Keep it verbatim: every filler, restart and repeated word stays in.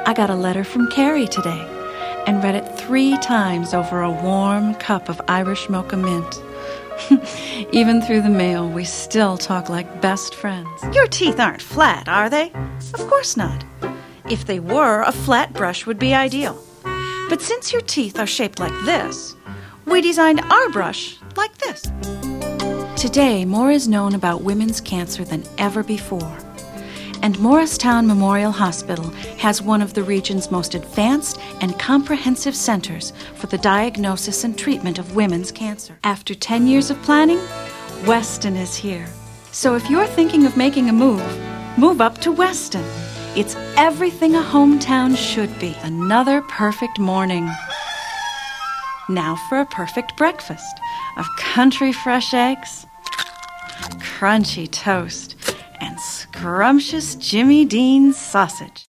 I got a letter from Carrie today and read it three times over a warm cup of Irish mocha mint. Even through the mail, we still talk like best friends. Your teeth aren't flat, are they? Of course not. If they were, a flat brush would be ideal. But since your teeth are shaped like this, we designed our brush like this. Today, more is known about women's cancer than ever before. And Morristown Memorial Hospital has one of the region's most advanced and comprehensive centers for the diagnosis and treatment of women's cancer. After ten years of planning, Weston is here. So if you're thinking of making a move, move up to Weston. It's everything a hometown should be. Another perfect morning. Now for a perfect breakfast of country fresh eggs, crunchy toast, and scrumptious Jimmy Dean sausage.